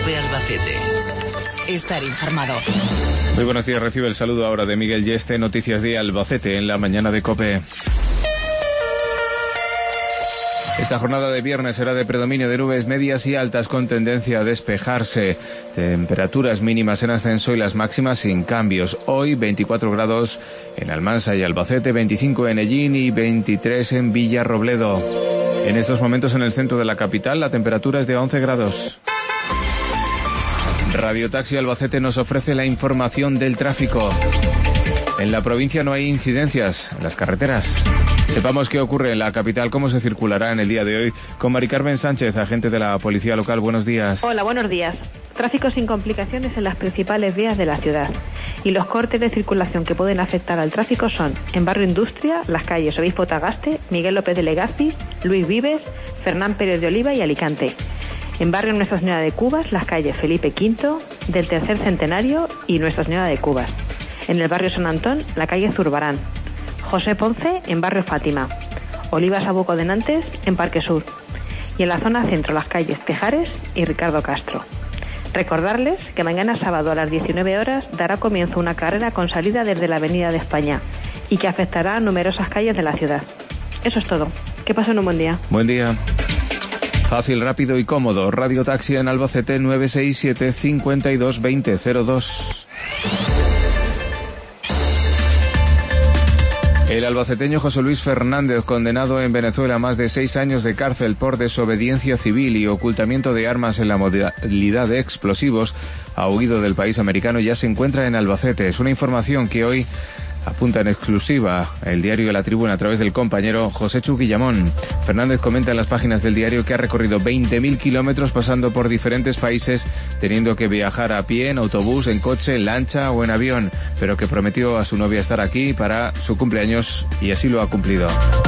COPE Albacete. Estar informado. Muy buenos días, recibe el saludo ahora de Miguel Yeste, Noticias de Albacete en la mañana de COPE. Esta jornada de viernes será de predominio de nubes medias y altas con tendencia a despejarse. Temperaturas mínimas en ascenso y las máximas sin cambios. Hoy 24 grados en Almansa y Albacete, 25 en Ellín y 23 en Villarrobledo. En estos momentos en el centro de la capital la temperatura es de 11 grados. Radio Taxi Albacete nos ofrece la información del tráfico. En la provincia no hay incidencias en las carreteras. Sepamos qué ocurre en la capital, cómo se circulará en el día de hoy con Mari Carmen Sánchez, agente de la Policía Local. Buenos días. Hola, buenos días. Tráfico sin complicaciones en las principales vías de la ciudad. Y los cortes de circulación que pueden afectar al tráfico son en Barrio Industria, las calles Obispo Tagaste, Miguel López de Legazpi, Luis Vives, Fernán Pérez de Oliva y Alicante. En Barrio Nuestra Señora de Cubas, las calles Felipe V, del Tercer Centenario y Nuestra Señora de Cubas. En el Barrio San Antón, la calle Zurbarán. José Ponce, en Barrio Fátima. Olivas Abuco de Nantes, en Parque Sur. Y en la zona centro, las calles Tejares y Ricardo Castro. Recordarles que mañana sábado a las 19 horas dará comienzo una carrera con salida desde la Avenida de España y que afectará a numerosas calles de la ciudad. Eso es todo. Que pasen un buen día. Buen día. Fácil, rápido y cómodo. Radio Taxi en Albacete 967 52 20 02. El albaceteño José Luis Fernández, condenado en Venezuela a más de 6 años de cárcel por desobediencia civil y ocultamiento de armas en la modalidad de explosivos, ha huido del país americano y ya se encuentra en Albacete. Es una información que hoy apunta en exclusiva el diario La Tribuna a través del compañero José Chu Guillamón. Fernández comenta en las páginas del diario que ha recorrido 20.000 kilómetros pasando por diferentes países, teniendo que viajar a pie, en autobús, en coche, en lancha o en avión, pero que prometió a su novia estar aquí para su cumpleaños y así lo ha cumplido.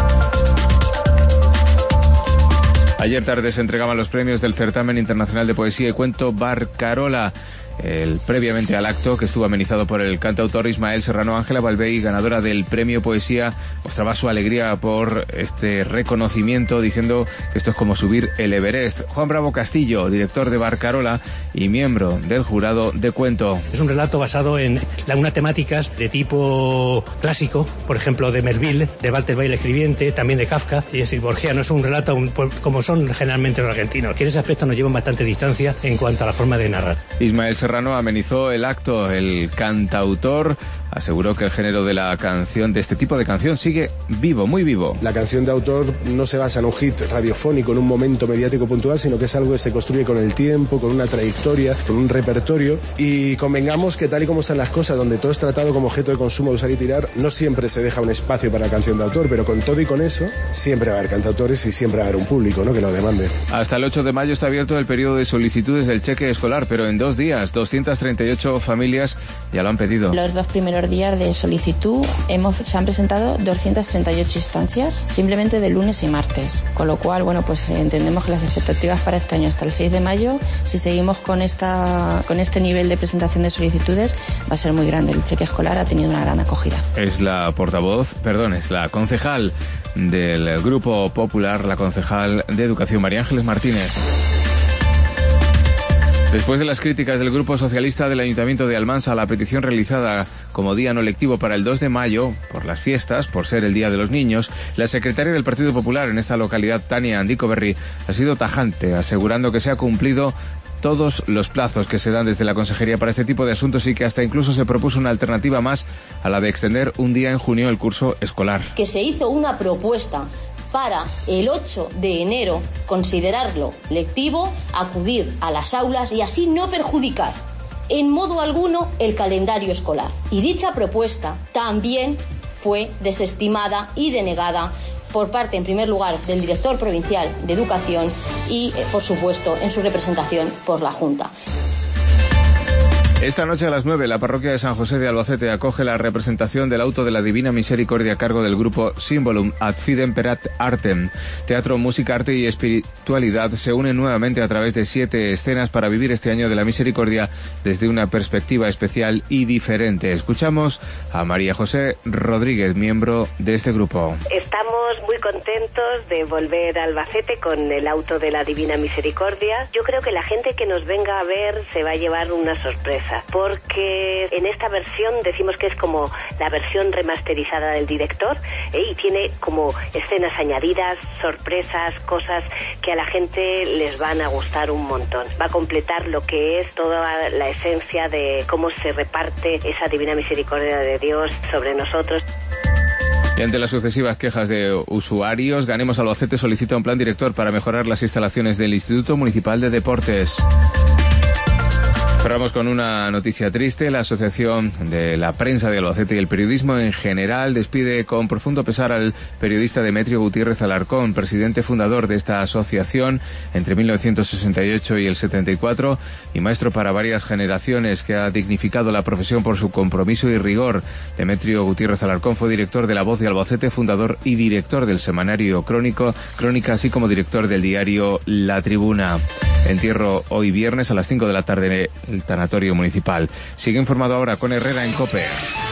Ayer tarde se entregaban los premios del Certamen Internacional de Poesía y Cuento Barcarola. Previamente al acto, que estuvo amenizado por el cantautor Ismael Serrano, Ángela Balbey, ganadora del premio Poesía, mostraba su alegría por este reconocimiento, diciendo que esto es como subir el Everest. Juan Bravo Castillo, director de Barcarola y miembro del jurado de cuento. Es un relato basado en unas temáticas de tipo clásico, por ejemplo de Melville, de Walter Bay el escribiente, también de Kafka, y es borgiano. Es un relato como son generalmente los argentinos, que en ese aspecto nos llevan bastante distancia en cuanto a la forma de narrar. Ismael Serrano amenizó el acto. El cantautor aseguró que el género de la canción, de este tipo de canción, sigue vivo, muy vivo. La canción de autor no se basa en un hit radiofónico, en un momento mediático puntual, sino que es algo que se construye con el tiempo, con una trayectoria, con un repertorio. Y convengamos que tal y como están las cosas, donde todo es tratado como objeto de consumo, de usar y tirar, no siempre se deja un espacio para la canción de autor, pero con todo y con eso, siempre va a haber cantautores y siempre va a haber un público, ¿no?, que lo demande. Hasta el 8 de mayo está abierto el periodo de solicitudes del cheque escolar, pero en 2 días, 238 familias ya lo han pedido. Los 2 primeros días de solicitud se han presentado 238 instancias, simplemente de lunes y martes. Con lo cual, bueno, pues entendemos que las expectativas para este año hasta el 6 de mayo, si seguimos con este nivel de presentación de solicitudes, va a ser muy grande. El cheque escolar ha tenido una gran acogida. Es la concejal del Grupo Popular, la concejal de Educación, María Ángeles Martínez. Después de las críticas del Grupo Socialista del Ayuntamiento de Almansa a la petición realizada como día no lectivo para el 2 de mayo, por las fiestas, por ser el Día de los Niños, la secretaria del Partido Popular en esta localidad, Tania Andicoberri, ha sido tajante, asegurando que se ha cumplido todos los plazos que se dan desde la Consejería para este tipo de asuntos y que hasta incluso se propuso una alternativa más a la de extender un día en junio el curso escolar. Que se hizo una propuesta para el 8 de enero considerarlo lectivo, acudir a las aulas y así no perjudicar en modo alguno el calendario escolar. Y dicha propuesta también fue desestimada y denegada por parte, en primer lugar, del director provincial de Educación y, por supuesto, en su representación por la Junta. Esta noche a las 9, la parroquia de San José de Albacete acoge la representación del auto de la Divina Misericordia a cargo del grupo Symbolum ad Fidem per Artem. Teatro, música, arte y espiritualidad se unen nuevamente a través de 7 escenas para vivir este año de la misericordia desde una perspectiva especial y diferente. Escuchamos a María José Rodríguez, miembro de este grupo. Estamos muy contentos de volver a Albacete con el auto de la Divina Misericordia. Yo creo que la gente que nos venga a ver se va a llevar una sorpresa, porque en esta versión decimos que es como la versión remasterizada del director, y tiene como escenas añadidas, sorpresas, cosas que a la gente les van a gustar un montón. Va a completar lo que es toda la esencia de cómo se reparte esa Divina Misericordia de Dios sobre nosotros. Y ante las sucesivas quejas de usuarios, Ganemos Albacete solicita un plan director para mejorar las instalaciones del Instituto Municipal de Deportes. Cerramos con una noticia triste. La Asociación de la Prensa de Albacete y el periodismo en general despide con profundo pesar al periodista Demetrio Gutiérrez Alarcón, presidente fundador de esta asociación entre 1968 y el 74 y maestro para varias generaciones, que ha dignificado la profesión por su compromiso y rigor. Demetrio Gutiérrez Alarcón fue director de La Voz de Albacete, fundador y director del semanario Crónica, así como director del diario La Tribuna. Entierro hoy viernes a las 5 de la tarde en el tanatorio municipal. Sigue informado ahora con Herrera en COPE.